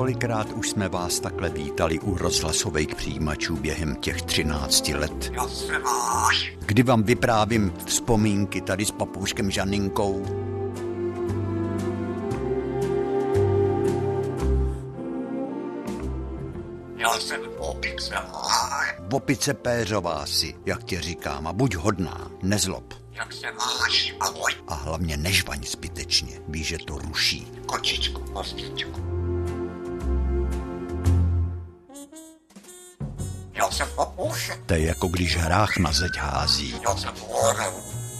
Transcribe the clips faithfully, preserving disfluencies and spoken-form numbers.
Kolikrát už jsme vás takhle vítali u rozhlasových přijímačů během těch třinácti let. Kdy vám vyprávím vzpomínky tady s papouškem Žaninkou. Já jsem opice. Opice péřová si, jak tě říkám, a buď hodná, nezlob. Jak se máš, ahoj. A hlavně nežvaň zbytečně, víš, že to ruší. Kočičku, kostičku. Já jsem papoušek. To je jako když hrách na zeď hází. Já jsem orel.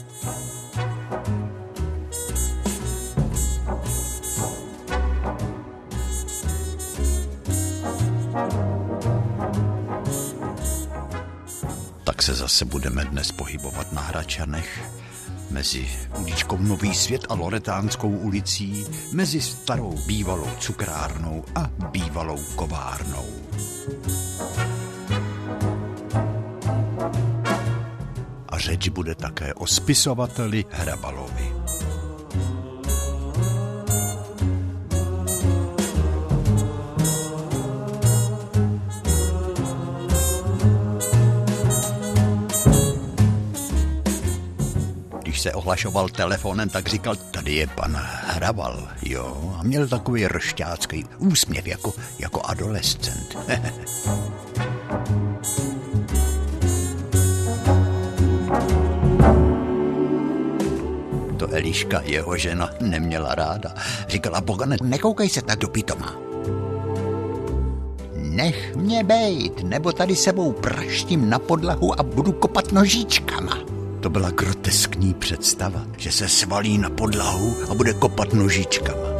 Tak se zase budeme dnes pohybovat na Hradčanech, mezi uličkou Nový Svět a Loretánskou ulicí, mezi starou bývalou cukrárnou a bývalou kovárnou. A řeč bude také o spisovateli Hrabalovi. Když se ohlašoval telefonem, tak říkal, tady je pan Hrabal, jo, a měl takový ršťácký úsměv, jako, jako adolescent. To Eliška, jeho žena, neměla ráda. Říkala, Bogane, nekoukej se tak do pitoma. Nech mě bejt, nebo tady sebou praštím na podlahu a budu kopat nožičkama. To byla groteskní představa, že se svalí na podlahu a bude kopat nožičkama.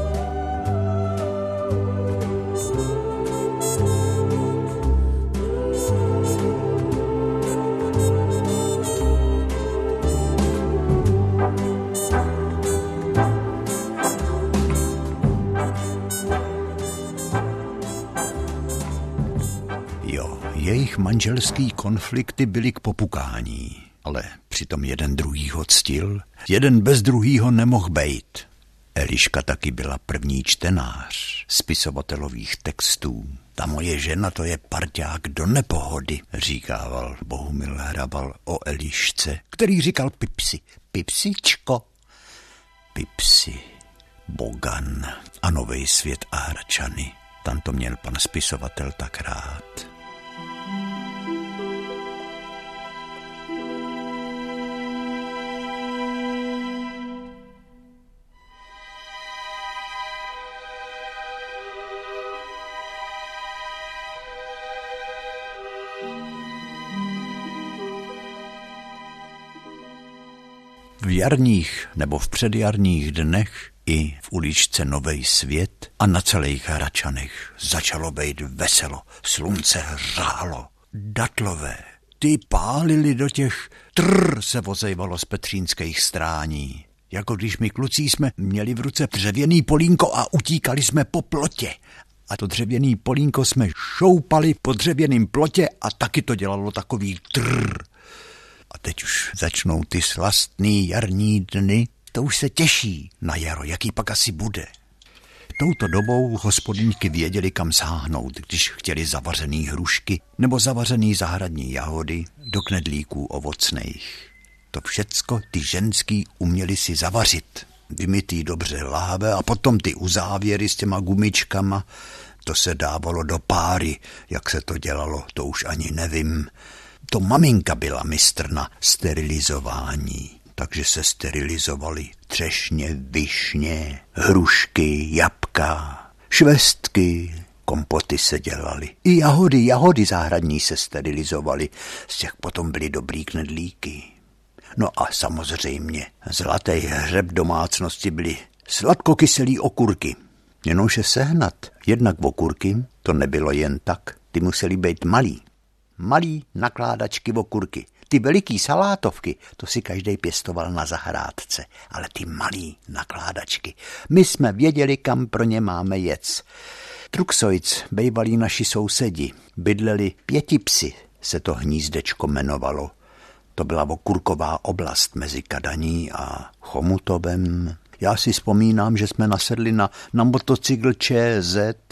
Jo, jejich manželský konflikty byly k popukání. Ale přitom jeden druhýho ctil, jeden bez druhýho nemohl bejt. Eliška taky byla první čtenář spisovatelových textů. Ta moje žena, to je parťák do nepohody, říkával Bohumil Hrabal o Elišce, který říkal Pipsi. Pipsičko. Pipsi, Bogan a Nový Svět a Hradčany. Tam to měl pan spisovatel tak rád. V jarních nebo v předjarních dnech i v uličce Nový Svět a na celých Hradčanech začalo být veselo. Slunce hřálo. Datlové, ty pálili do těch, trr se vozejvalo z petřínských strání. Jako když my kluci jsme měli v ruce dřevěný polínko a utíkali jsme po plotě. A to dřevěný polínko jsme šoupali po dřevěném plotě a taky to dělalo takový trr. A teď už začnou ty slastný jarní dny, to už se těší na jaro, jaký pak asi bude. Touto dobou hospodyňky věděli, kam sáhnout, když chtěli zavařený hrušky nebo zavařený zahradní jahody do knedlíků ovocných. To všecko ty ženský uměli si zavařit. Vymytý dobře láhve a potom ty uzávěry s těma gumičkama, to se dávalo do páry, jak se to dělalo, to už ani nevím. To maminka byla mistr na sterilizování, takže se sterilizovaly třešně, višně, hrušky, jabka, švestky, kompoty se dělaly. I jahody, jahody zahradní se sterilizovaly, z těch potom byly dobrý knedlíky. No a samozřejmě zlatý hřeb domácnosti byly sladkokyselý okurky. Jenomže sehnat jednak okurky, to nebylo jen tak, ty musely být malý. Malý nakládačky okurky. Ty veliký salátovky, to si každej pěstoval na zahrádce, ale ty malý nakládačky. My jsme věděli, kam pro ně máme jet. Truxojc, bejvalí naši sousedi, bydleli pěti psy, se to hnízdečko jmenovalo. To byla okurková oblast mezi Kadaní a Chomutovem. Já si vzpomínám, že jsme nasedli na, na motocykl ČZ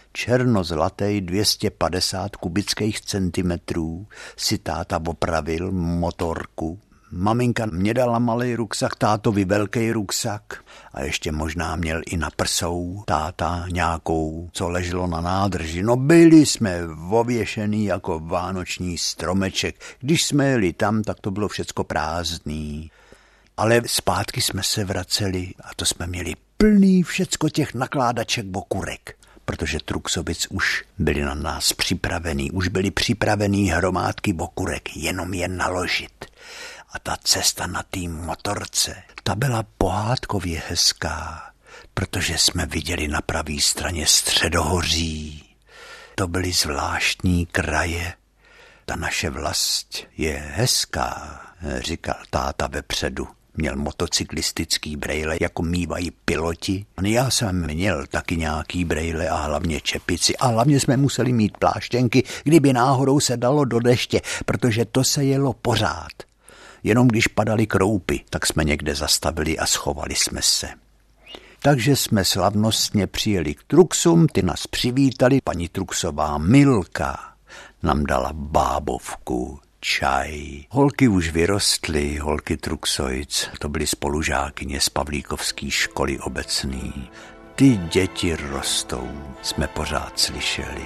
černozlatý dvě stě padesát kubických centimetrů si táta opravil motorku. Maminka mě dala malý ruksak, tátovi velký ruksak a ještě možná měl i na prsou táta nějakou, co leželo na nádrži. No byli jsme ověšený jako vánoční stromeček. Když jsme jeli tam, tak to bylo všecko prázdný. Ale zpátky jsme se vraceli a to jsme měli plný všecko těch nakládaček okurek, protože Truxovic už byli na nás připravený, už byli připravený hromádky okurek, jenom je naložit. A ta cesta na té motorce, ta byla pohádkově hezká, protože jsme viděli na pravé straně Středohoří. To byly zvláštní kraje. Ta naše vlast je hezká, říkal táta vepředu. Měl motocyklistický brejle, jako mývají piloti. Já jsem měl taky nějaký brejle a hlavně čepici. A hlavně jsme museli mít pláštěnky, kdyby náhodou se dalo do deště, protože to se jelo pořád. Jenom když padaly kroupy, tak jsme někde zastavili a schovali jsme se. Takže jsme slavnostně přijeli k Truxům, ty nás přivítali. Paní Truxová Milka nám dala bábovku, čaj. Holky už vyrostly, holky Truxovic, to byly spolužákyně z Pavlíkovské školy obecný. Ty děti rostou, jsme pořád slyšeli.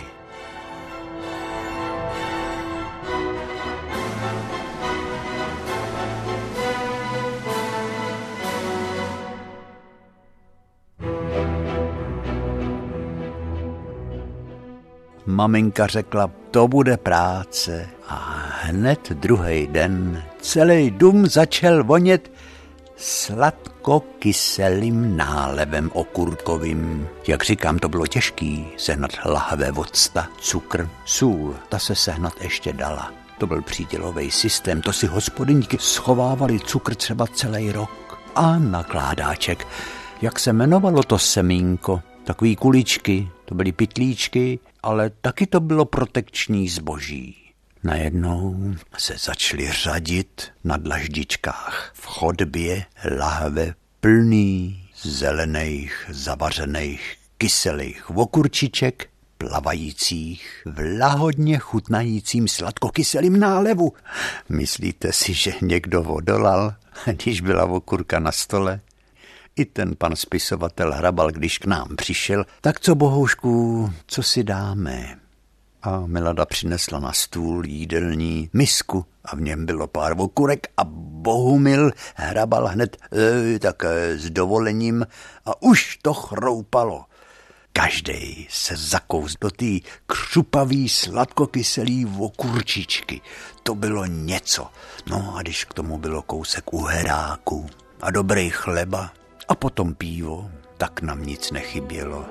Maminka řekla, to bude práce. A hned druhý den celý dům začal vonět sladkokyselým nálevem okurkovým. Jak říkám, to bylo těžký sehnat lahve octa, cukr, sůl. Ta se sehnat ještě dala. To byl přídělový systém, to si hospodyňky schovávali cukr třeba celý rok. A nakládáček, jak se jmenovalo to semínko, takový kuličky, to byly pytlíčky, ale taky to bylo protekční zboží. Najednou se začali řadit na dlaždičkách v chodbě lahve plný zelených, zavařených, kyselých okurčiček, plavajících v lahodně chutnajícím sladkokyselým nálevu. Myslíte si, že někdo odolal, když byla okurka na stole? I ten pan spisovatel Hrabal, když k nám přišel, tak co bohoušku, co si dáme? A Milada přinesla na stůl jídelní misku a v něm bylo pár okurek a Bohumil Hrabal hned e, tak e, s dovolením a už to chroupalo. Každej se zakous do té křupavý sladkokyselý okurčičky. To bylo něco. No a když k tomu bylo kousek uheráku a dobrý chleba, a potom pivo, tak nám nic nechybělo.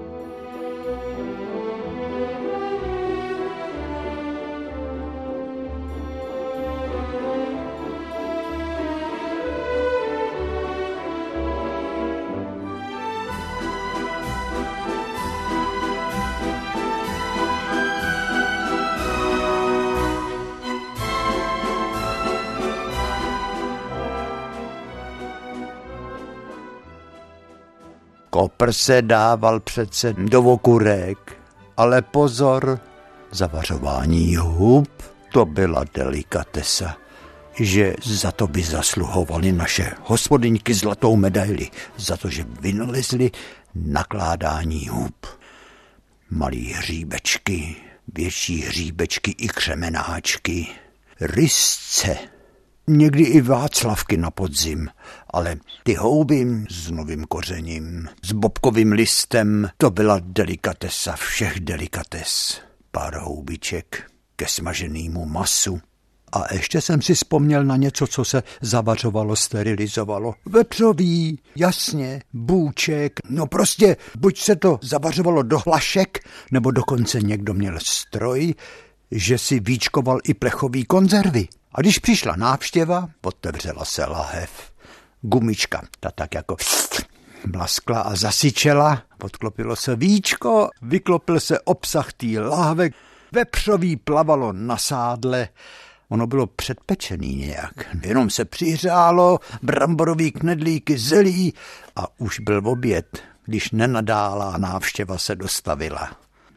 Kopr se dával přece do okurek, ale pozor, zavařování hub, to byla delikatesa, že za to by zasluhovali naše hospodyňky zlatou medaili, za to, že vynalezli nakládání hub. Malý hříbečky, větší hříbečky i křemenáčky, rysce, někdy i václavky na podzim, ale ty houby s novým kořením, s bobkovým listem, to byla delikatesa všech delikates. Pár houbiček ke smaženému masu. A ještě jsem si vzpomněl na něco, co se zavařovalo, sterilizovalo. Vepřový, jasně, bůček, no prostě buď se to zavařovalo do hlašek, nebo dokonce někdo měl stroj, že si víčkoval i plechový konzervy. A když přišla návštěva, otevřela se lahev. Gumička, ta tak jako blaskla a zasyčela, odklopilo se víčko, vyklopil se obsah té lahve, vepřový plavalo na sádle. Ono bylo předpečený nějak, jenom se přihřálo, bramborový knedlíky, zelí a už byl oběd, když nenadálá návštěva se dostavila.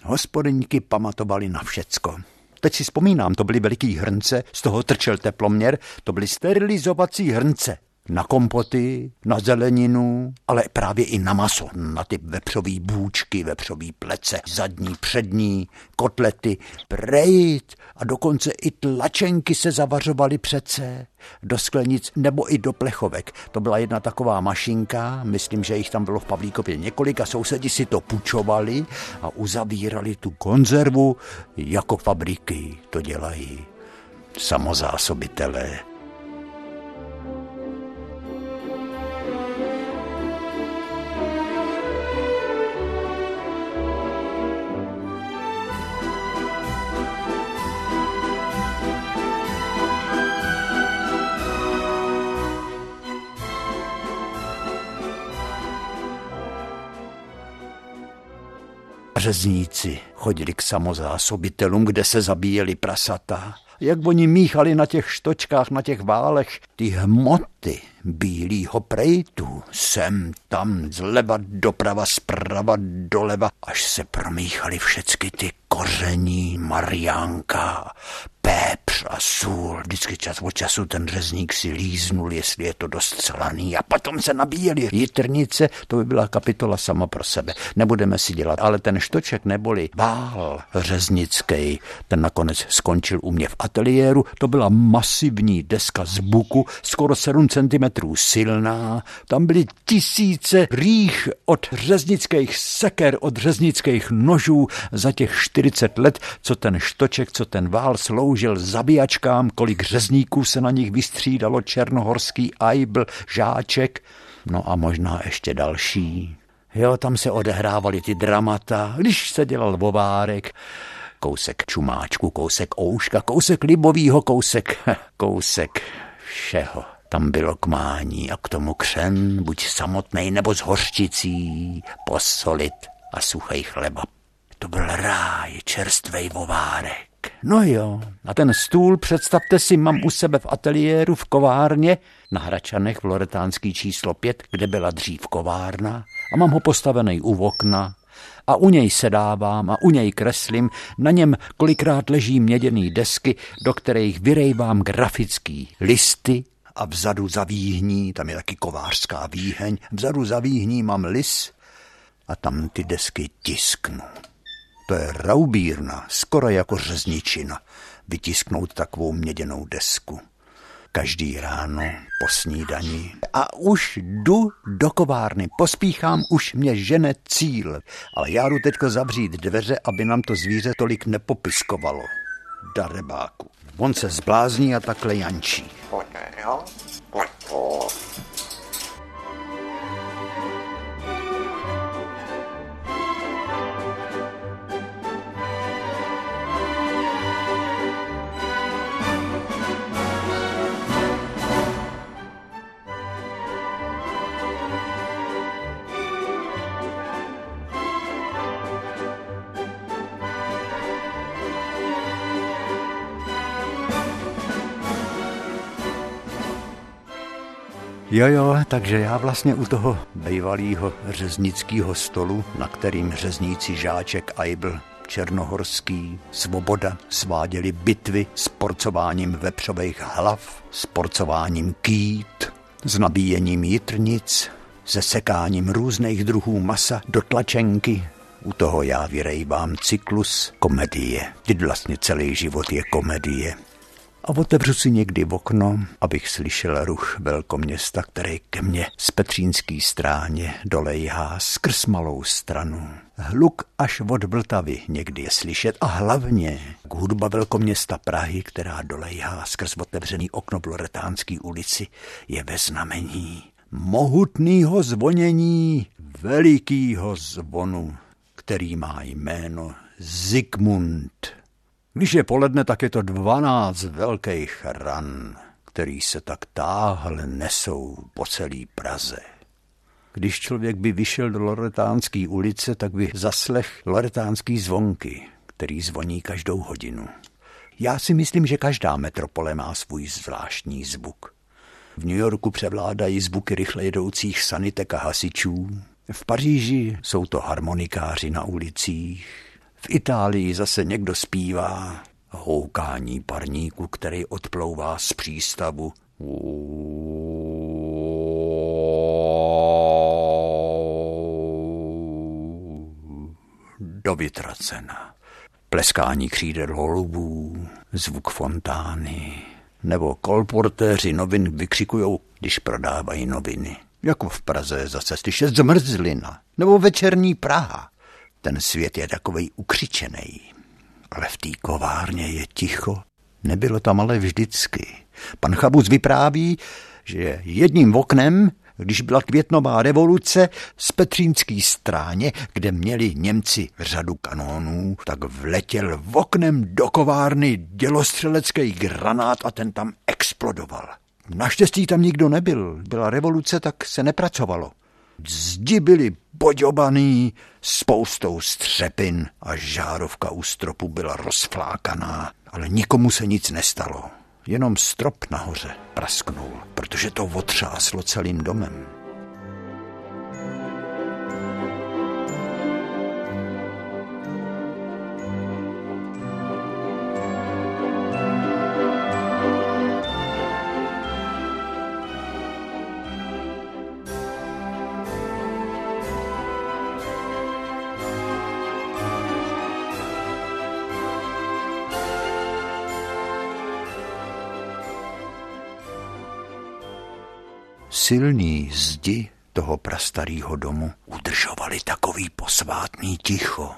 Hospodyňky pamatovali na všecko. Teď si vzpomínám, to byly veliký hrnce, z toho trčel teploměr, to byly sterilizovací hrnce. Na kompoty, na zeleninu, ale právě i na maso, na ty vepřový bůčky, vepřový plece, zadní, přední, kotlety, prejt a dokonce i tlačenky se zavařovaly přece do sklenic nebo i do plechovek. To byla jedna taková mašinka, myslím, že jich tam bylo v Pavlíkově několik a sousedi si to půjčovali a uzavírali tu konzervu jako fabriky. To dělají samozásobitelé. Řezníci chodili k samozásobitelům, kde se zabíjeli prasata. Jak oni míchali na těch štočkách, na těch válech, ty hmoty bílýho prejtu, sem, tam, zleva doprava, zprava doleva, až se promíchaly všecky ty koření, mariánka, pépř a sůl. Vždycky čas od času ten řezník si líznul, jestli je to dost slaný, a potom se nabíjeli jitrnice, to by byla kapitola sama pro sebe. Nebudeme si dělat, ale ten štoček neboli vál řeznický, ten nakonec skončil u mě v ateliéru, to byla masivní deska z buku, skoro sedm centimetrů silná, tam byly tisíce rých od řeznických seker, od řeznických nožů za těch čtyřicet let, co ten štoček, co ten vál sloužil zabíjačkám, kolik řezníků se na nich vystřídalo, černohorský ajbl, žáček, no a možná ještě další. Jo, tam se odehrávaly ty dramata, když se dělal vovárek, kousek čumáčku, kousek ouška, kousek libovýho, kousek, kousek všeho. Tam bylo k mání a k tomu křen, buď samotnej nebo s hořčicí, posolit a suchej chleba. To byl ráj, čerstvej vovárek. No jo, a ten stůl, představte si, mám u sebe v ateliéru v kovárně na Hračanech v Loretánský číslo pět, kde byla dřív kovárna, a mám ho postavený u okna a u něj sedávám a u něj kreslím, na něm kolikrát leží měděný desky, do kterých vyrejvám grafický listy a vzadu za výhní, tam je taky kovářská výheň, vzadu za výhní mám lis a tam ty desky tisknu. To je raubírna, skoro jako řezničina, vytisknout takovou měděnou desku. Každý ráno po snídani. A už jdu do kovárny, pospíchám, už mě žene cíl. Ale já jdu teďko zavřít dveře, aby nám to zvíře tolik nepopiskovalo. Darebáku. On se zblázní a takhle jančí. Jo, jo, takže já vlastně u toho bývalého řeznického stolu, na kterým řezníci Žáček, Ajbl, Černohorský, Svoboda sváděli bitvy s porcováním vepřových hlav, s porcováním kýt, s nabíjením jitrnic, se sekáním různých druhů masa do tlačenky. U toho já vyrejvám cyklus komedie. Teď vlastně celý život je komedie. A otevřu si někdy v okno, abych slyšel ruch velkoměsta, který ke mně z Petřínský stráně dolejhá skrz Malou Stranu. Hluk až od Vltavy někdy je slyšet a hlavně hudba velkoměsta Prahy, která dolejhá skrz otevřený okno v Loretánský ulici, je ve znamení mohutného zvonění velikýho zvonu, který má jméno Zikmund. Když je poledne, tak je to dvanáct velkých ran, který se tak táhle nesou po celý Praze. Když člověk by vyšel do Loretánské ulice, tak by zaslech loretánský zvonky, který zvoní každou hodinu. Já si myslím, že každá metropole má svůj zvláštní zvuk. V New Yorku převládají zvuky rychle jedoucích sanitek a hasičů. V Paříži jsou to harmonikáři na ulicích. V Itálii zase někdo zpívá houkání parníku, který odplouvá z přístavu. Do vytracena. Pleskání křídel holubů, zvuk fontány, nebo kolportéři novin vykřikujou, když prodávají noviny. Jako v Praze zase slyšet zmrzlina, nebo večerní Praha. Ten svět je takovej ukřičenej. Ale v té kovárně je ticho. Nebylo tam ale vždycky. Pan Chabus vypráví, že jedním oknem, když byla květnová revoluce, z Petřínský stráně, kde měli Němci řadu kanónů, tak vletěl oknem do kovárny dělostřelecký granát a ten tam explodoval. Naštěstí tam nikdo nebyl. Byla revoluce, tak se nepracovalo. Zdi byly poďobaný spoustou střepin a žárovka u stropu byla rozflákaná, ale nikomu se nic nestalo. Jenom strop nahoře prasknul, protože to otřáslo celým domem. Silný zdi toho prastarýho domu udržovali takový posvátný ticho.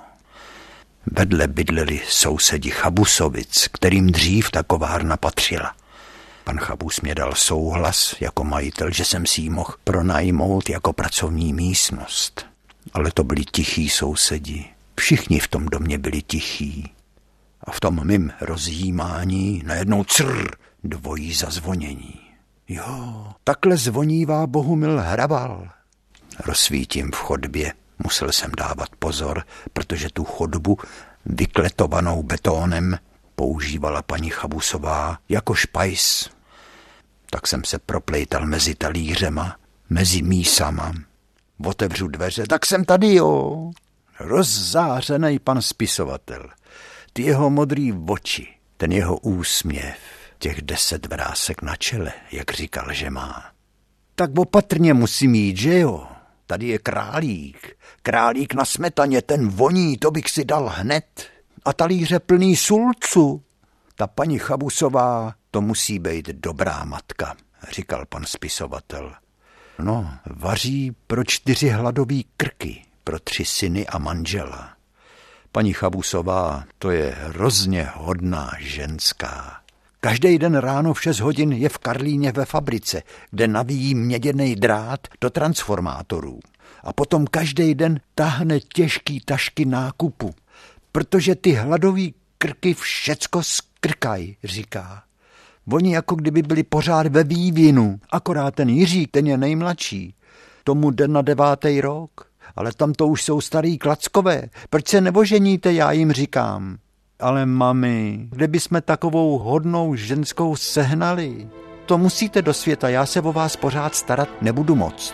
Vedle bydleli sousedi Chabusovic, kterým dřív ta kovárna patřila. Pan Chabus mě dal souhlas jako majitel, že jsem si ji mohl pronajmout jako pracovní místnost. Ale to byli tichý sousedi. Všichni v tom domě byli tichí. A v tom mým rozjímání najednou crr, dvojí zazvonění. Jo, takhle zvonívá Bohumil Hrabal. Rozsvítím v chodbě, musel jsem dávat pozor, protože tu chodbu vykletovanou betónem používala paní Chabusová jako špajs. Tak jsem se proplejtal mezi talířema, mezi mísama. Otevřu dveře, tak jsem tady, jo. Rozzářenej pan spisovatel, ty jeho modrý oči, ten jeho úsměv, těch deset vrásek na čele, jak říkal, že má. Tak opatrně musím jít, že jo? Tady je králík. Králík na smetaně, ten voní, to bych si dal hned. A talíře plný sulcu. Ta paní Chabusová, to musí být dobrá matka, říkal pan spisovatel. No, vaří pro čtyři hladový krky, pro tři syny a manžela. Paní Chabusová, to je hrozně hodná ženská. Každý den ráno v šest hodin je v Karlíně ve fabrice, kde navíjí měděnej drát do transformátorů. A potom každý den tahne těžký tašky nákupu, protože ty hladový krky všecko skrkaj, říká. Oni jako kdyby byli pořád ve vývinu, akorát ten Jiří, ten je nejmladší. Tomu jde na devátý rok, ale tam to už jsou starý klackové. Proč se neoženíte, já jim říkám. Ale mami, kde bychom takovou hodnou ženskou sehnali? To musíte do světa, já se o vás pořád starat nebudu moct.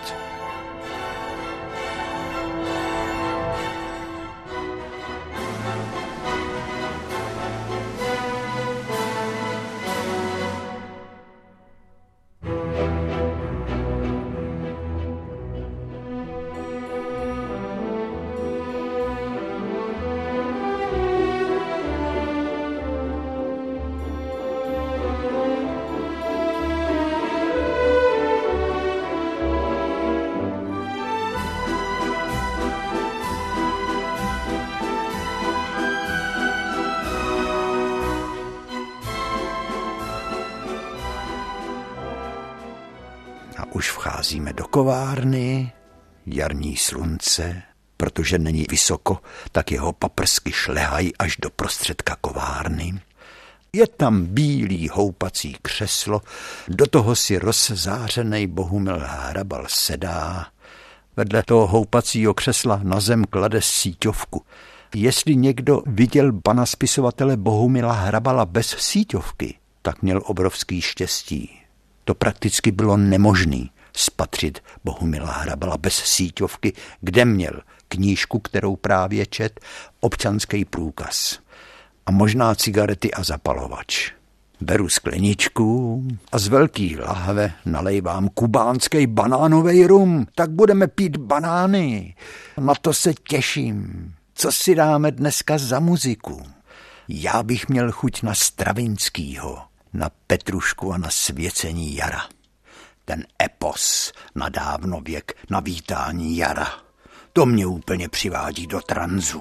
Už vcházíme do kovárny, jarní slunce, protože není vysoko, tak jeho paprsky šlehají až do prostředka kovárny. Je tam bílý houpací křeslo, do toho si rozzářenej Bohumil Hrabal sedá. Vedle toho houpacího křesla na zem klade síťovku. Jestli někdo viděl pana spisovatele Bohumila Hrabala bez síťovky, tak měl obrovský štěstí. To prakticky bylo nemožný. spatřit Bohumila Hrabala bez síťovky, kde měl knížku, kterou právě čet, občanský průkaz a možná cigarety a zapalovač. Beru skleničku a z velký lahve nalejvám kubánský banánový rum, tak budeme pít banány. Na to se těším. Co si dáme dneska za muziku? Já bych měl chuť na Stravinskýho, na Petrušku a na Svěcení jara. Ten epos na dávnověk, na vítání jara. To mě úplně přivádí do tranzu.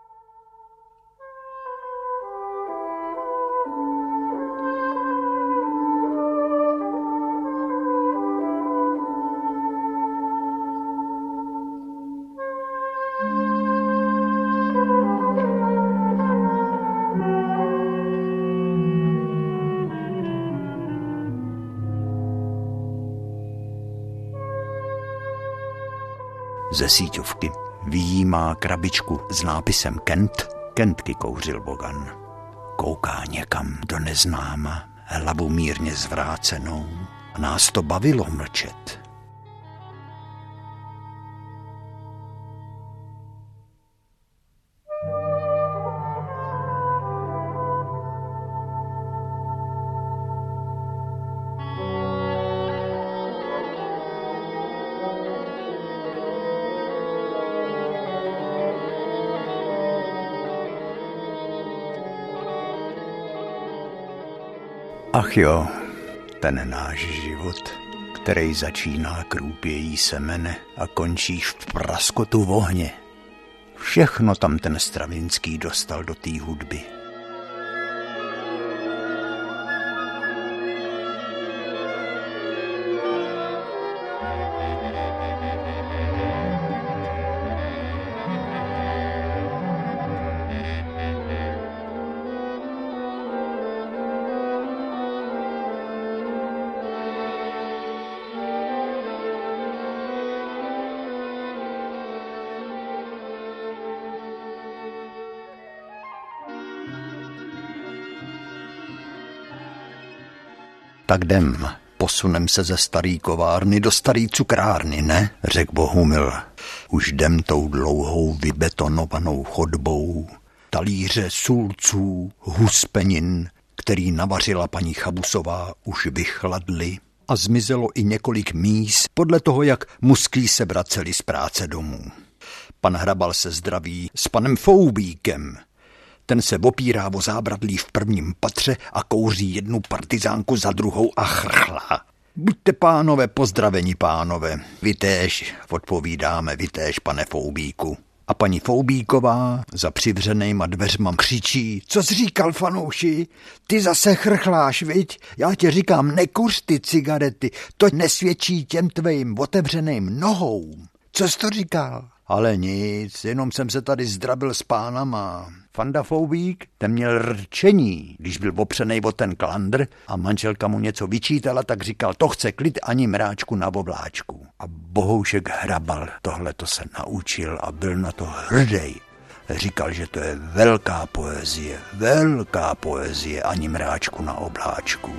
Ze síťovky vyjímá krabičku s nápisem Kent. Kentky kouřil Bogan. Kouká někam do neznáma, hlavu mírně zvrácenou. A nás to bavilo mlčet. Ach jo, ten náš život, který začíná krůpějí semene a končí v praskotu ohně. Všechno tam ten Stravinský dostal do té hudby. Tak jdem, posunem se ze starý kovárny do starý cukrárny, ne? Řekl Bohumil. Už jdem tou dlouhou vybetonovanou chodbou. Talíře sulců, huspenin, který navařila paní Chabusová, už vychladly a zmizelo i několik míz podle toho, jak musklí se vraceli z práce domů. Pan Hrabal se zdraví s panem Foubíkem. Ten se opírá o zábradlí v prvním patře a kouří jednu partizánku za druhou a chrchlá. Buďte pánové, pozdravení pánové. Vy též, odpovídáme, vy též, pane Foubíku. A paní Foubíková za přivřenejma dveřma křičí: Co jsi říkal, fanouši? Ty zase chrchláš, viď? Já tě říkám, nekuř ty cigarety, to nesvědčí těm tvým otevřeným nohou. Co jsi to říkal? Ale nic, jenom jsem se tady zdrabil s pánama. Fanda Foubík, ten měl rčení, když byl opřenej o ten klandr a manželka mu něco vyčítala, tak říkal, to chce klid ani mráčku na obláčku. A Bohoušek Hrabal tohleto se naučil a byl na to hrdej. Říkal, že to je velká poezie, velká poezie, ani mráčku na obláčku.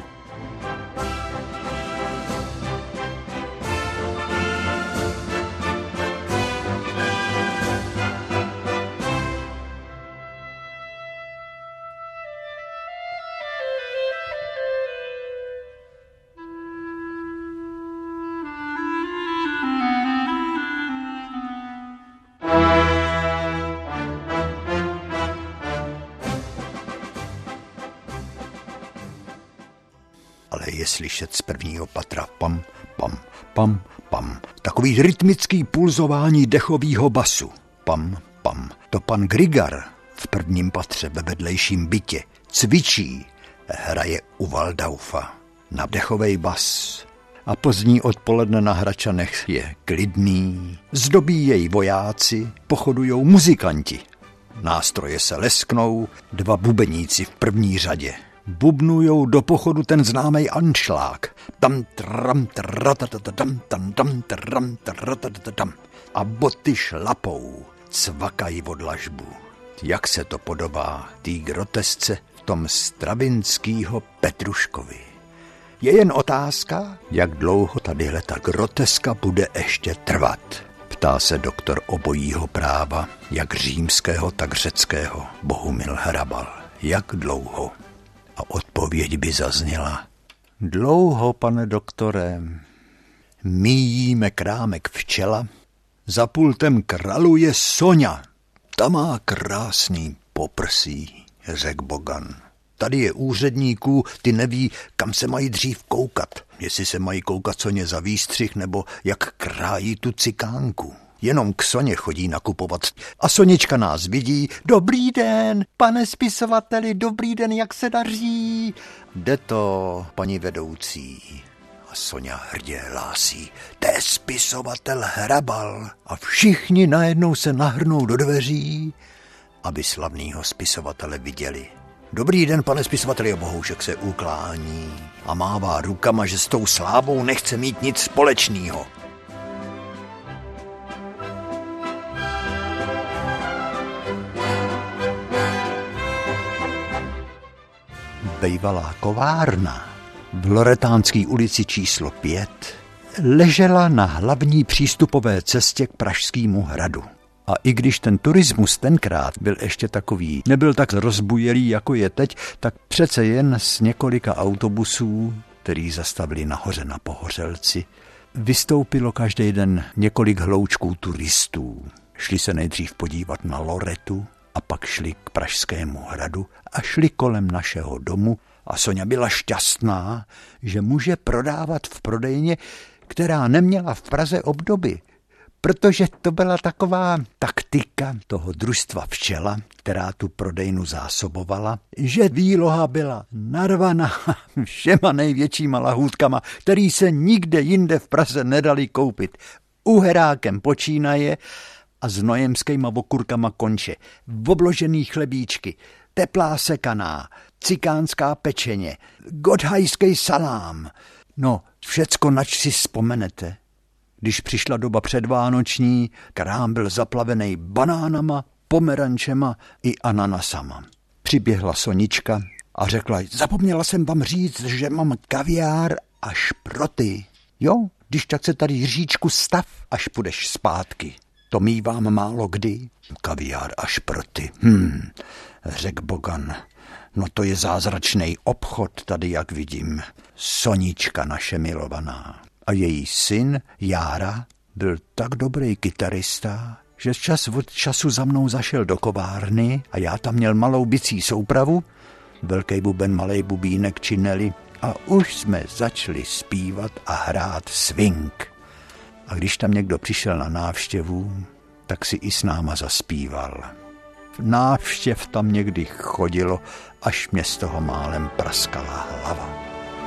Ale je slyšet z prvního patra pam, pam, pam, pam. Takový rytmický pulzování dechovýho basu. Pam, pam. To pan Grigar v prvním patře ve vedlejším bytě cvičí, hraje u Waldaufa na dechovej bas. A pozdní odpoledne na Hračanech je klidný, zdobí jej vojáci, pochodujou muzikanti. Nástroje se lesknou, dva bubeníci v první řadě. Bubnujou do pochodu ten známej anšlák. Tam tram tratatatam tam tam tram tratatatam. A boty šlapou, cvakají o dlažbu. Jak se to podobá tý grotesce v tom Stravinskýho Petruškovi. Je jen otázka, jak dlouho tadyhle ta groteska bude ještě trvat. Ptá se doktor obojího práva, jak římského, tak řeckého, Bohumil Hrabal. Jak dlouho? A odpověď by zazněla. Dlouho, pane doktore. Míjíme krámek včela, za pultem kraluje Soňa. Ta má krásný poprsí, řekl Bogan. Tady je úředníků, ty neví, kam se mají dřív koukat. Jestli se mají koukat Soně za výstřih, nebo jak krájí tu cikánku. Jenom k Soně chodí nakupovat. A Sonička nás vidí. Dobrý den, pane spisovateli, dobrý den, jak se daří? Jde to, paní vedoucí. A Soňa hrdě hlásí. To je spisovatel Hrabal. A všichni najednou se nahrnou do dveří, aby slavnýho spisovatele viděli. Dobrý den, pane spisovateli, a Bohoušek se uklání a mává rukama, že s tou slávou nechce mít nic společného. Bejvalá kovárna v Loretánské ulici číslo pět ležela na hlavní přístupové cestě k Pražskému hradu. A i když ten turismus tenkrát byl ještě takový, nebyl tak rozbujelý, jako je teď, tak přece jen z několika autobusů, který zastavili nahoře na Pohořelci, vystoupilo každý den několik hloučků turistů. Šli se nejdřív podívat na Loretu a pak šli k Pražskému hradu a šli kolem našeho domu a Soňa byla šťastná, že může prodávat v prodejně, která neměla v Praze obdoby. Protože to byla taková taktika toho družstva Včela, která tu prodejnu zásobovala, že výloha byla narvaná všema největšíma lahůdkama, který se nikde jinde v Praze nedali koupit. Uherákem počínaje a s nojemskýma okurkama konče, obložený chlebíčky, teplá sekaná, cikánská pečeně, godhajský salám. No, všecko, nač si vzpomenete. Když přišla doba předvánoční, krám byl zaplavený banánama, pomerančema i ananasama. Přiběhla Sonička a řekla, zapomněla jsem vám říct, že mám kaviár a šproty. Jo, když tak se tady Jiříčku stav, až půjdeš zpátky. To mívám málo kdy. Kaviár a šproty. Hm, řekl Bogan. No to je zázračný obchod tady, jak vidím. Sonička naše milovaná. A její syn Jára byl tak dobrý kytarista, že čas od času za mnou zašel do kovárny a já tam měl malou bicí soupravu, velký buben, malej bubínek čineli a už jsme začali zpívat a hrát swing. A když tam někdo přišel na návštěvu, tak si i s náma zaspíval. Návštěv tam někdy chodilo, až mě z toho málem praskala hlava.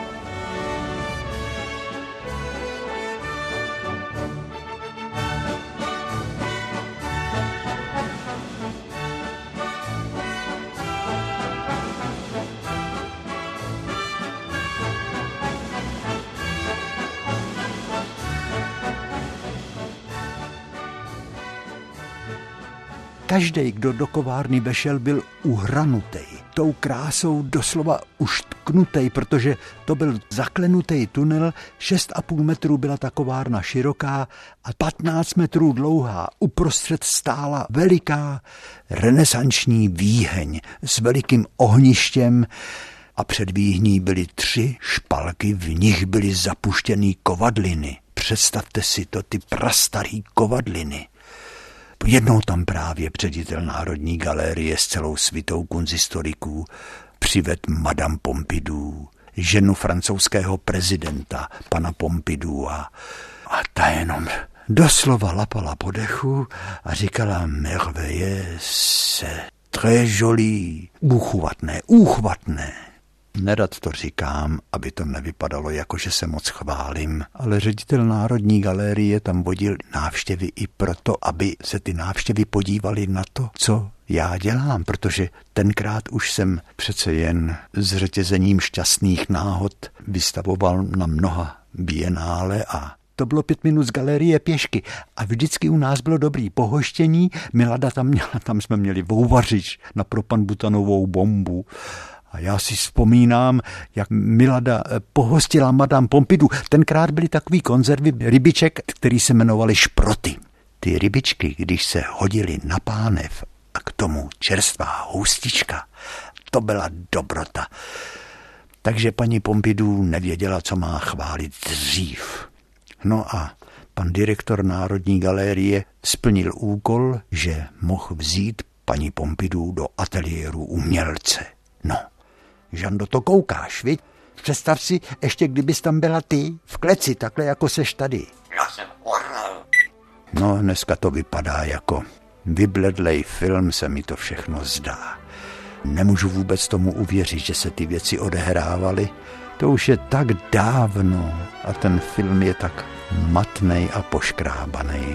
Každej, kdo do kovárny vešel, byl uhranutej. Tou krásou doslova uštknutej, protože to byl zaklenutý tunel, šest a půl metru byla ta kovárna široká a patnáct metrů dlouhá. Uprostřed stála veliká renesanční výheň s velikým ohništěm a před výhní byly tři špalky, v nich byly zapuštěný kovadliny. Představte si to, ty prastarý kovadliny. Jednou tam právě ředitel Národní galerie s celou svitou kunzistoriků přived Madame Pompidou, ženu francouzského prezidenta, pana Pompidua. A ta jenom doslova lapala po dechu a říkala merveilleuse, très joli, úchvatné, úchvatné. Nerad to říkám, aby to nevypadalo jako, že se moc chválím, ale ředitel Národní galerie tam vodil návštěvy i proto, aby se ty návštěvy podívali na to, co já dělám, protože tenkrát už jsem přece jen s řetězením šťastných náhod vystavoval na mnoha bienále a to bylo pět minut z galerie pěšky a vždycky u nás bylo dobrý pohoštění. Milada tam měla, tam jsme měli vouvařič na propanbutanovou bombu A já si vzpomínám, jak Milada pohostila madame Pompidou. Tenkrát byly takový konzervy rybiček, který se jmenovaly šproty. Ty rybičky, když se hodily na pánev a k tomu čerstvá houstička, to byla dobrota. Takže paní Pompidou nevěděla, co má chválit dřív. No a pan direktor Národní galerie splnil úkol, že mohl vzít paní Pompidou do ateliéru umělce. No, Žando, to koukáš, viď? Představ si, ještě kdybys tam byla ty, v kleci, takhle jako seš tady. Já jsem orel. No, dneska to vypadá jako vybledlej film, se mi to všechno zdá. Nemůžu vůbec tomu uvěřit, že se ty věci odehrávaly. To už je tak dávno a ten film je tak matnej a poškrábanej.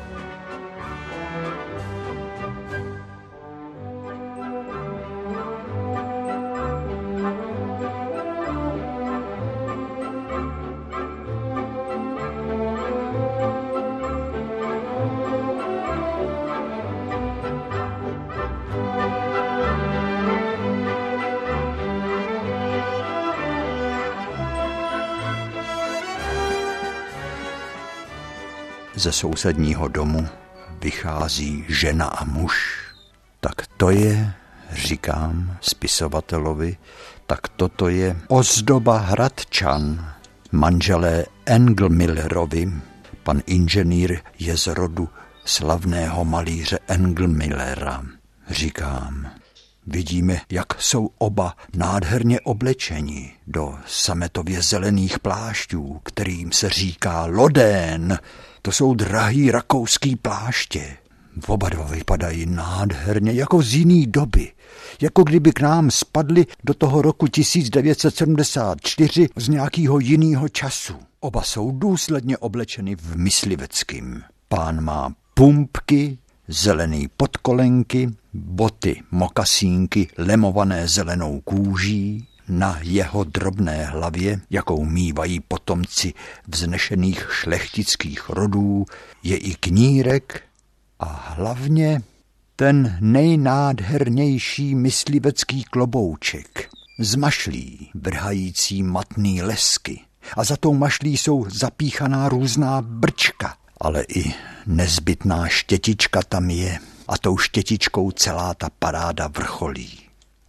Ze sousedního domu vychází žena a muž. Tak to je, říkám spisovatelovi, tak toto je ozdoba Hradčan, manželé Engelmillerovi. Pan inženýr je z rodu slavného malíře Engelmillera. Říkám, vidíme, jak jsou oba nádherně oblečeni do sametově zelených plášťů, kterým se říká lodén. To jsou drahý rakouský pláště. Oba dva vypadají nádherně, jako z jiný doby. Jako kdyby k nám spadli do toho roku tisíc devět set sedmdesát čtyři z nějakého jiného času. Oba jsou důsledně oblečeny v mysliveckým. Pán má pumpky, zelený podkolenky, boty, mokasínky lemované zelenou kůží. Na jeho drobné hlavě, jakou mívají potomci vznešených šlechtických rodů, je i knírek a hlavně ten nejnádhernější myslivecký klobouček z mašlí, vrhající matný lesky. A za tou mašlí jsou zapíchaná různá brčka, ale i nezbytná štětička tam je a tou štětičkou celá ta paráda vrcholí.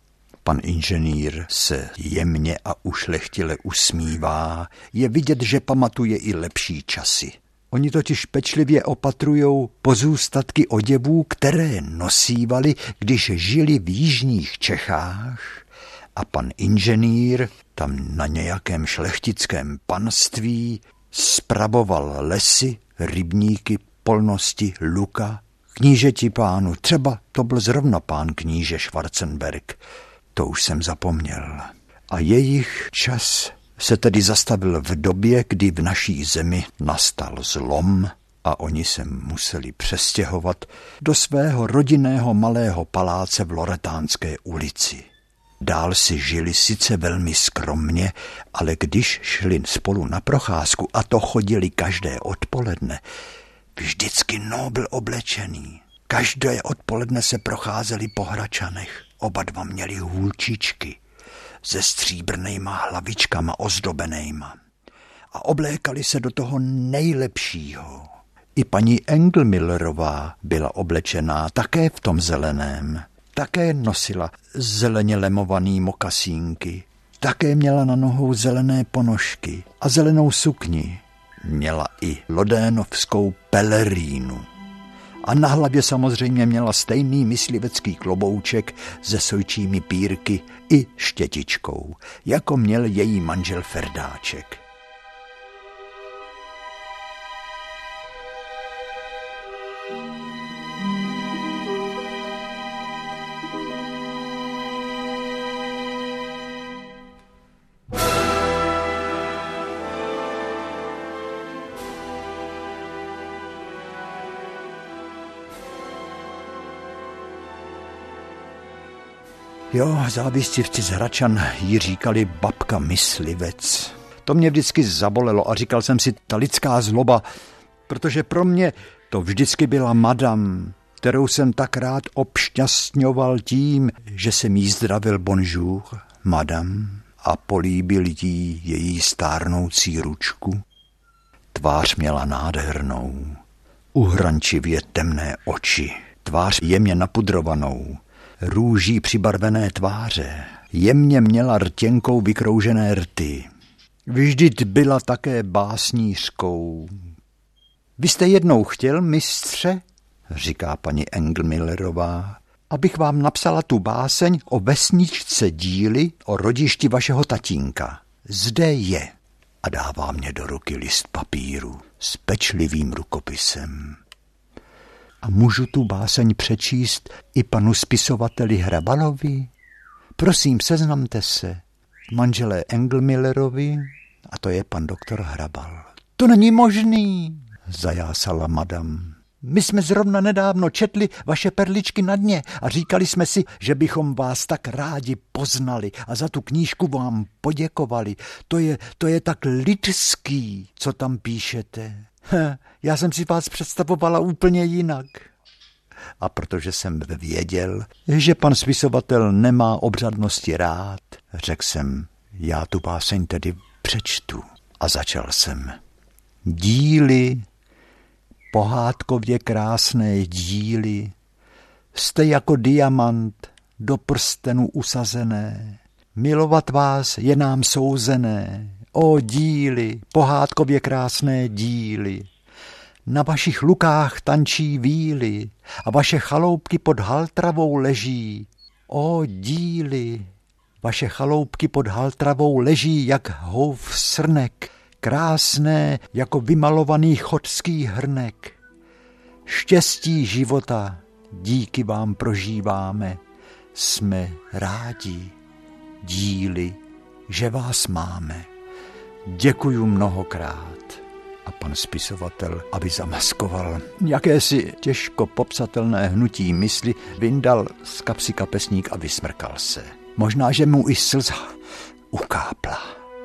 Pan inženýr se jemně a ušlechtile usmívá, je vidět, že pamatuje i lepší časy. Oni totiž pečlivě opatrujou pozůstatky oděvů, které nosívali, když žili v jižních Čechách, a pan inženýr tam na nějakém šlechtickém panství spravoval lesy, rybníky, polnosti, luka, knížeti pánu, třeba to byl zrovna pán kníže Schwarzenberg. To už jsem zapomněl. A jejich čas se tedy zastavil v době, kdy v naší zemi nastal zlom a oni se museli přestěhovat do svého rodinného malého paláce v Loretánské ulici. Dál si žili sice velmi skromně, ale když šli spolu na procházku, a to chodili každé odpoledne, vždycky nobl oblečený. Každé odpoledne se procházeli po Hradčanech. Oba dva měli hůlčičky se stříbrnejma hlavičkama ozdobenejma a oblékali se do toho nejlepšího. I paní Engelmillerová byla oblečená také v tom zeleném. Také nosila zeleně lemovaný mokasínky. Také měla na nohou zelené ponožky a zelenou sukni. Měla i lodénovskou pelerínu. A na hlavě samozřejmě měla stejný myslivecký klobouček se sojčími pírky i štětičkou, jako měl její manžel Ferdáček. Jo, závistivci z Hradčan jí říkali babka myslivec. To mě vždycky zabolelo a říkal jsem si, ta lidská zloba, protože pro mě to vždycky byla madam, kterou jsem tak rád obšťastňoval tím, že jsem jí zdravil bonjour, madam, a políbil jí její stárnoucí ručku. Tvář měla nádhernou, uhrančivě temné oči, tvář jemně napudrovanou, růží přibarvené tváře, jemně měla rtěnkou vykroužené rty. Vždyť byla také básnířkou. Vy jste jednou chtěl, mistře, říká paní Engelmillerová, abych vám napsala tu báseň o vesničce Díly o rodišti vašeho tatínka. Zde je. A dává mě do ruky list papíru s pečlivým rukopisem. A můžu tu báseň přečíst i panu spisovateli Hrabalovi? Prosím, seznamte se. Manželé Engelmillerovi, a to je pan doktor Hrabal. To není možný, zajásala madam. My jsme zrovna nedávno četli vaše perličky na dně a říkali jsme si, že bychom vás tak rádi poznali a za tu knížku vám poděkovali. To je, to je tak lidský, co tam píšete. Ha, já jsem si vás představovala úplně jinak. A protože jsem věděl, že pan spisovatel nemá obřadnosti rád, řekl jsem, já tu báseň tedy přečtu. A začal jsem. Díly, pohádkově krásné díly, jste jako diamant do prstenu usazené. Milovat vás je nám souzené. O díly, pohádkově krásné díly. Na vašich lukách tančí víly a vaše chaloupky pod haltravou leží. O díly, vaše chaloupky pod haltravou leží jak houf srnek, krásné jako vymalovaný chotský hrnek. Štěstí života díky vám prožíváme. Jsme rádi, díly, že vás máme. Děkuju mnohokrát. A pan spisovatel, aby zamaskoval jakési těžko popsatelné hnutí mysli, vyndal z kapsy kapesník a vysmrkal se. Možná, že mu i slza ukápla.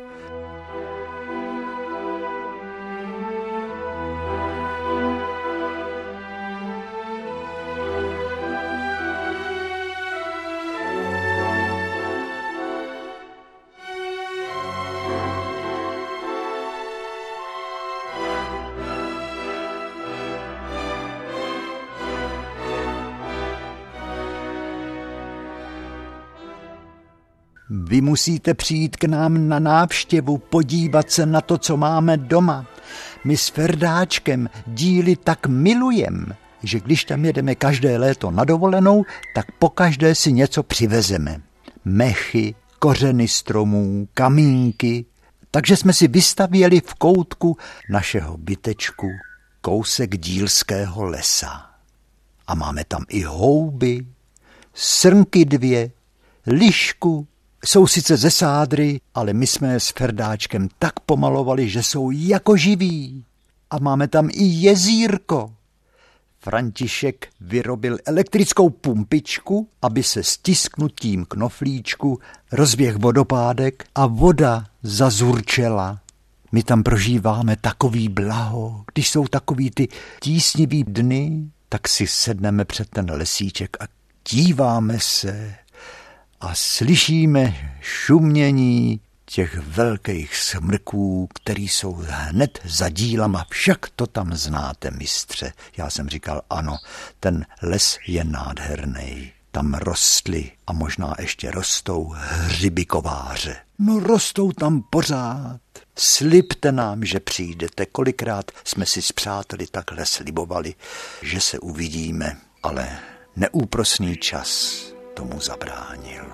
Vy musíte přijít k nám na návštěvu, podívat se na to, co máme doma. My s Ferdáčkem díly tak milujem, že když tam jedeme každé léto na dovolenou, tak pokaždé si něco přivezeme. Mechy, kořeny stromů, kamínky. Takže jsme si vystavěli v koutku našeho bytečku kousek dílského lesa. A máme tam i houby, srnky dvě, lišku. Jsou sice ze sádry, ale my jsme je s Ferdáčkem tak pomalovali, že jsou jako živí. A máme tam i jezírko. František vyrobil elektrickou pumpičku, aby se stisknutím knoflíčku rozběh vodopádek a voda zazurčela. My tam prožíváme takový blaho. Když jsou takový ty tísnivý dny, tak si sedneme před ten lesíček a díváme se a slyšíme šumění těch velkých smrků, který jsou hned za dílama. Však to tam znáte, mistře. Já jsem říkal, ano, ten les je nádherný. Tam rostly a možná ještě rostou hřiby kováře. No rostou tam pořád. Slibte nám, že přijdete. Kolikrát jsme si s přáteli takhle slibovali, že se uvidíme, ale neúprosný čas tomu zabránil.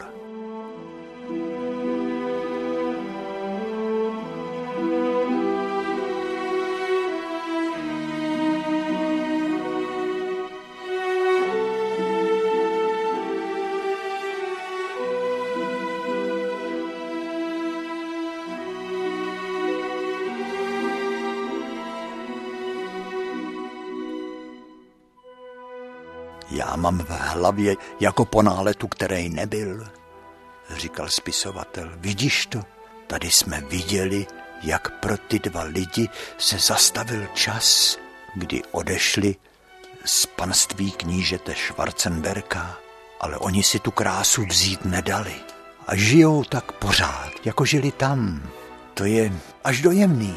Já mám v hlavě jako po náletu, který nebyl, říkal spisovatel. Vidíš to? Tady jsme viděli, jak pro ty dva lidi se zastavil čas, kdy odešli z panství knížete Schwarzenberka, ale oni si tu krásu vzít nedali. a žijou tak pořád, jako žili tam. To je až dojemný.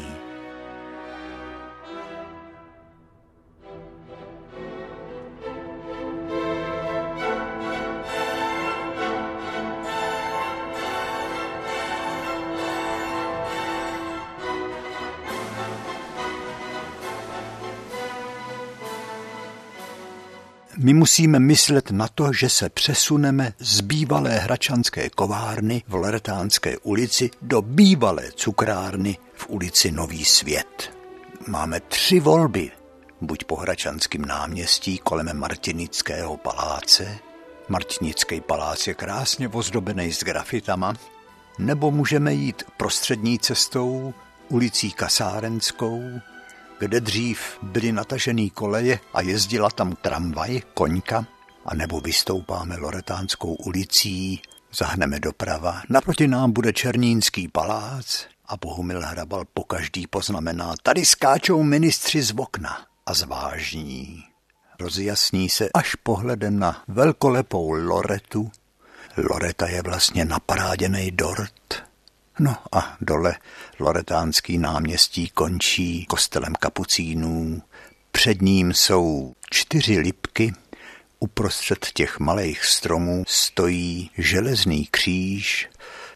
My musíme myslet na to, že se přesuneme z bývalé hračanské kovárny v Loretánské ulici do bývalé cukrárny v ulici Nový Svět. Máme tři volby. Buď po Hračanském náměstí kolem Martinického paláce. Martinický palác je krásně ozdobený s grafitama. Nebo můžeme jít prostřední cestou ulicí Kasárenskou, kde dřív byly natažený koleje a jezdila tam tramvaj, koňka, a nebo vystoupáme Loretánskou ulicí, zahneme doprava, naproti nám bude Černínský palác a Bohumil Hrabal pokaždý poznamená, tady skáčou ministři z okna a zvážní. Rozjasní se až pohledem na velkolepou Loretu. Loreta je vlastně naparáděnej dort. No a dole Loretánský náměstí končí kostelem kapucínů. Před ním jsou čtyři lipky. Uprostřed těch malých stromů stojí železný kříž.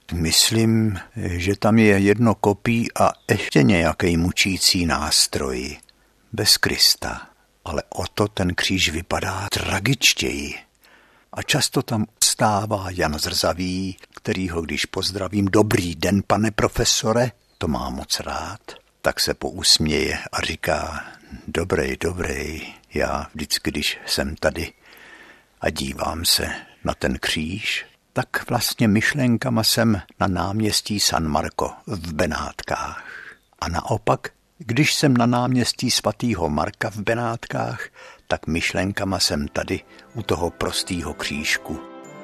Myslím, že tam je jedno kopí a ještě nějaký mučící nástroj. Bez Krista. Ale o to ten kříž vypadá tragičtěji. A často tam stává Jan Zrzavý, který ho, když pozdravím, dobrý den, pane profesore, to má moc rád, tak se pousměje a říká, dobrý, dobrý, já vždycky, když jsem tady a dívám se na ten kříž, tak vlastně myšlenkama jsem na náměstí San Marco v Benátkách. A naopak, když jsem na náměstí svatého Marka v Benátkách, tak myšlenkama jsem tady u toho prostýho křížku.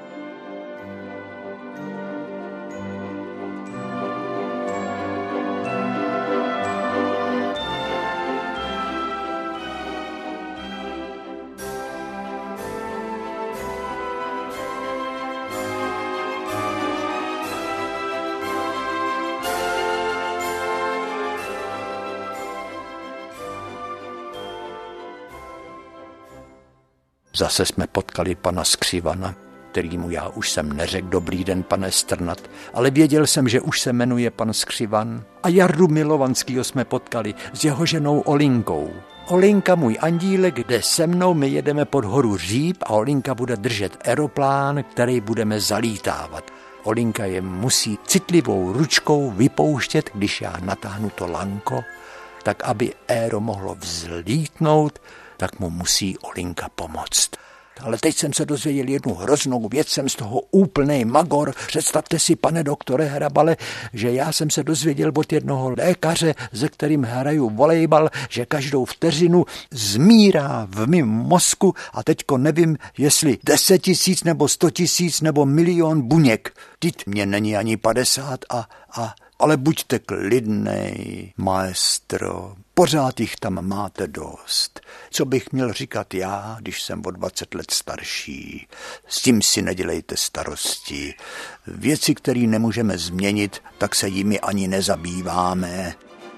Zase jsme potkali pana Skřivana, kterýmu já už jsem neřekl dobrý den, pane Strnat, ale věděl jsem, že už se jmenuje pan Skřivan. A Jardu Milovanskýho jsme potkali s jeho ženou Olinkou. Olinka, můj andílek, jde se mnou, my jedeme pod horu Říp a Olinka bude držet aeroplán, který budeme zalítávat. Olinka je musí citlivou ručkou vypouštět, když já natáhnu to lanko, tak aby aero mohlo vzlítnout, tak mu musí Olinka pomoct. Ale teď jsem se dozvěděl jednu hroznou věc, jsem z toho úplnej magor. Představte si, pane doktore Hrabale, že já jsem se dozvěděl od jednoho lékaře, se kterým hraju volejbal, že každou vteřinu zmírá v mém mozku a teďko nevím, jestli deset tisíc nebo sto tisíc nebo milion buněk. Teď mě není ani padesát a, a ale buďte klidnej, maestro, pořád jich tam máte dost. Co bych měl říkat já, když jsem o dvacet let starší? S tím si nedělejte starosti. Věci, které nemůžeme změnit, tak se jimi ani nezabýváme.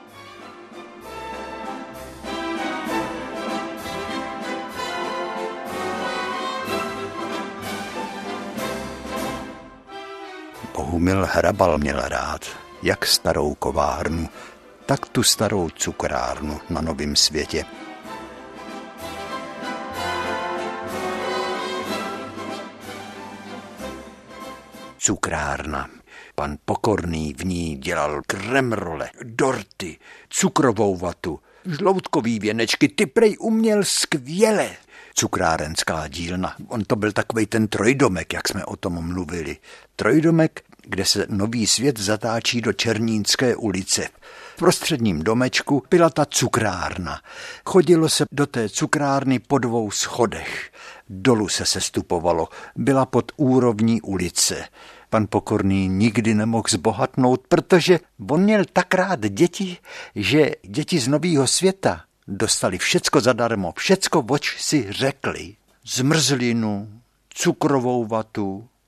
Bohumil Hrabal měl rád jak starou kovárnu, tak tu starou cukrárnu na Novém Světě. Cukrárna. Pan Pokorný v ní dělal kremrole, dorty, cukrovou vatu, žloutkový věnečky, ty prej uměl skvěle. Cukrárenská dílna, on to byl takovej ten trojdomek, jak jsme o tom mluvili. Trojdomek, kde se Nový Svět zatáčí do Černínské ulice. V prostředním domečku byla ta cukrárna. Chodilo se do té cukrárny po dvou schodech. Dolů se sestupovalo, byla pod úrovní ulice. Pan Pokorný nikdy nemohl zbohatnout, protože on měl tak rád děti, že děti z Nového Světa dostali všecko zadarmo, všecko, oč si řekli. Zmrzlinu, cukrovou vatu,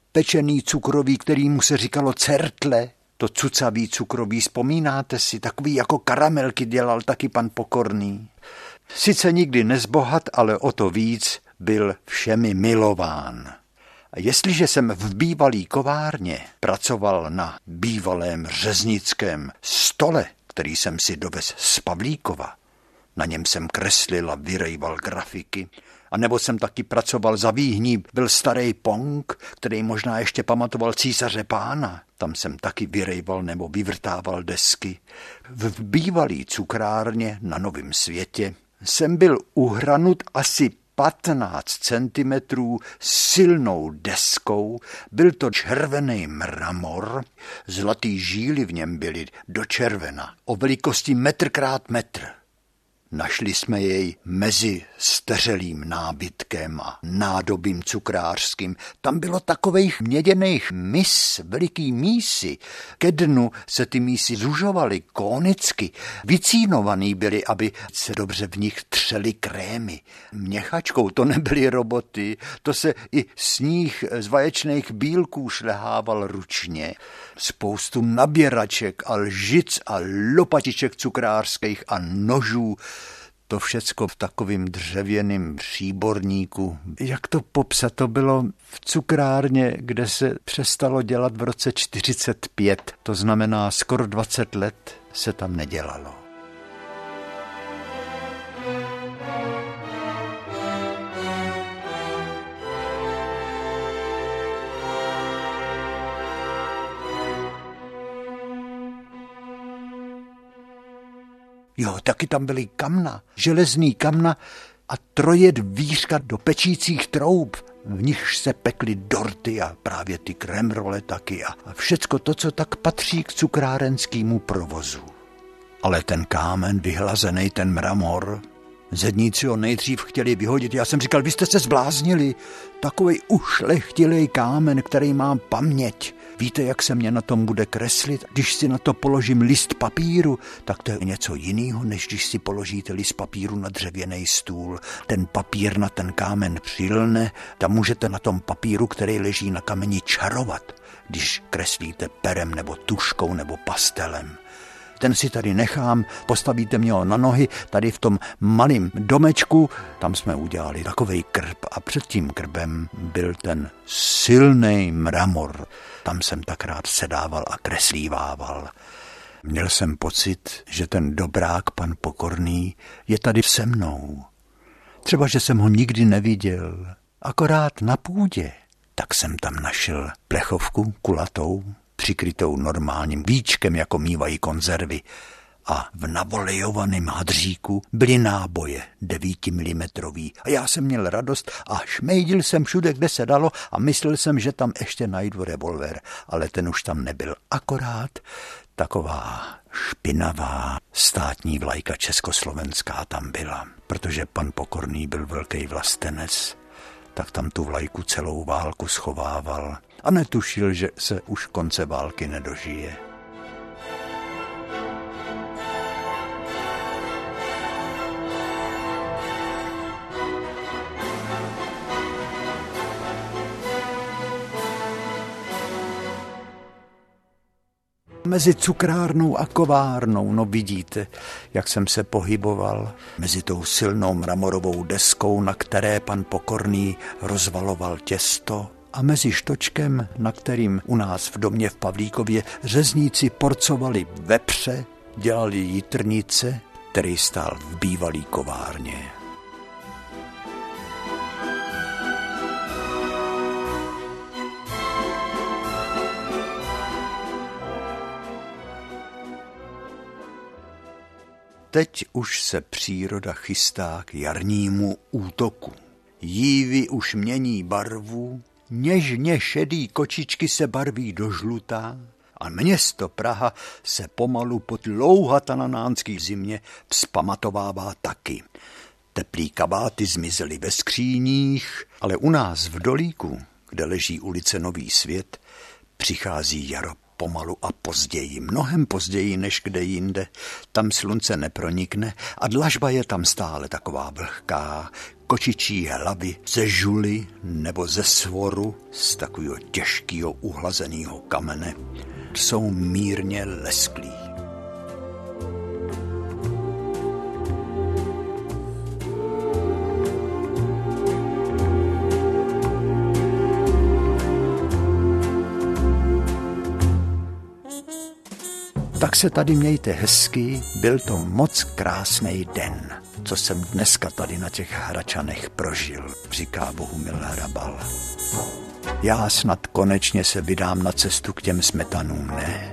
pečený cukroví, kterýmu se říkalo certle, to cucavý cukroví, vzpomínáte si, takový jako karamelky dělal taky pan Pokorný. Sice nikdy nezbohat, ale o to víc byl všemi milován. A jestliže jsem v bývalý kovárně pracoval na bývalém řeznickém stole, který jsem si dovez z Pavlíkova, na něm jsem kreslil a vyrejval grafiky, a nebo jsem taky pracoval za Výhní, byl starý Pong, který možná ještě pamatoval Císaře pána, tam jsem taky vyrejval nebo vyvrtával desky. V bývalý cukrárně na Novém Světě jsem byl uhranut asi patnáct centimetrů silnou deskou, byl to červený mramor, zlatý žíly v něm byly do červena, o velikosti metr krát metr. Našli jsme jej mezi steřelým nábytkem a nádobím cukrářským. Tam bylo takovejch měděných mis, veliký mísy. Ke dnu se ty mísy zužovaly konicky. Vycínovaný byly, aby se dobře v nich třely krémy. Měchačkou to nebyly roboty, to se i sníh z vaječných bílků šlehával ručně. Spoustu naběraček a lžic a lopatiček cukrářských a nožů. To všecko v takovým dřevěným příborníku. Jak to popsat? To bylo v cukrárně, kde se přestalo dělat v roce čtyřicet pět. To znamená, skoro dvacet let se tam nedělalo. Jo, taky tam byly kamna, železný kamna a trojet vířka do pečících troub, v nichž se pekly dorty a právě ty kremrole taky a všecko to, co tak patří k cukrárenskému provozu. Ale ten kámen vyhlazený, ten mramor, zedníci ho nejdřív chtěli vyhodit. Já jsem říkal, vy jste se zbláznili, takovej ušlechtilej kámen, který má paměť. Víte, jak se mě na tom bude kreslit? Když si na to položím list papíru, tak to je něco jiného, než když si položíte list papíru na dřevěný stůl. Ten papír na ten kámen přilne, tam můžete na tom papíru, který leží na kameni, čarovat, když kreslíte perem nebo tuškou nebo pastelem. Ten si tady nechám, postavíte mě ho na nohy, tady v tom malém domečku, tam jsme udělali takovej krb a před tím krbem byl ten silný mramor. Tam jsem tak rád sedával a kreslívával. Měl jsem pocit, že ten dobrák, pan Pokorný, je tady se mnou. Třeba, že jsem ho nikdy neviděl, akorát na půdě. Tak jsem tam našel plechovku kulatou, přikrytou normálním víčkem, jako mývají konzervy. A v navolejovaném hadříku byly náboje devítimimetrový. A já jsem měl radost a šmejdil jsem všude, kde se dalo a myslel jsem, že tam ještě najdu revolver. Ale ten už tam nebyl. Akorát taková špinavá státní vlajka československá tam byla. Protože pan Pokorný byl velký vlastenec, tak tam tu vlajku celou válku schovával a netušil, že se už konce války nedožije. Mezi cukrárnou a kovárnou, no vidíte, jak jsem se pohyboval mezi tou silnou mramorovou deskou, na které pan Pokorný rozvaloval těsto, a mezi štočkem, na kterým u nás v domě v Pavlíkově řezníci porcovali vepře, dělali jitrnice, který stál v bývalý kovárně. Teď už se příroda chystá k jarnímu útoku. Jívy už mění barvu, něžně šedý kočičky se barví do žlutá a město Praha se pomalu po dlouhatanánské zimě vzpamatovává taky. Teplý kabáty zmizely ve skříních, ale u nás v Dolíku, kde leží ulice Nový Svět, přichází jaro pomalu a později, mnohem později než kde jinde. Tam slunce nepronikne a dlažba je tam stále taková vlhká, kočičí hlavy ze žuly nebo ze svoru, z takového těžkého uhlazeného kamene, jsou mírně lesklí. Tak se tady mějte hezky, byl to moc krásný den, co jsem dneska tady na těch Hračanech prožil, říká Bohumil Hrabal. Já snad konečně se vydám na cestu k těm smetanům, ne?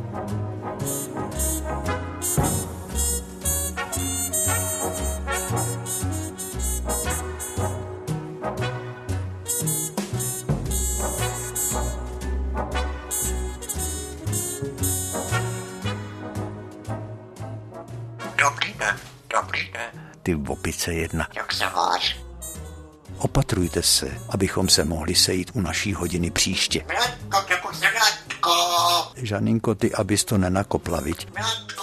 Dobrý den, dobrý den. Ty opice jedna. Jak se máš? Opatrujte se, abychom se mohli sejít u naší hodiny příště. Milenko, nebo se Milenko. Žaninko, ty abys to nenakopla, viď? Milenko.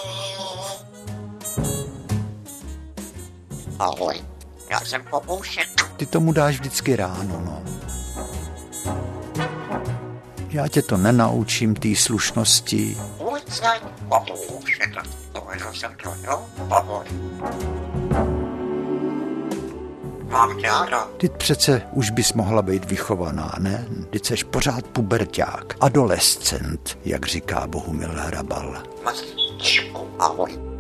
Ahoj, já jsem Papoušek. Ty tomu dáš vždycky ráno, no. Já tě to nenaučím, té slušnosti. Ulice, Papoušek. Dovedl jsem to, jo? Ahoj. Mám tě ráda. Ty přece už bys mohla být vychovaná, ne? Ty seš pořád puberťák, adolescent, jak říká Bohumil Hrabal. Masíčku, ahoj.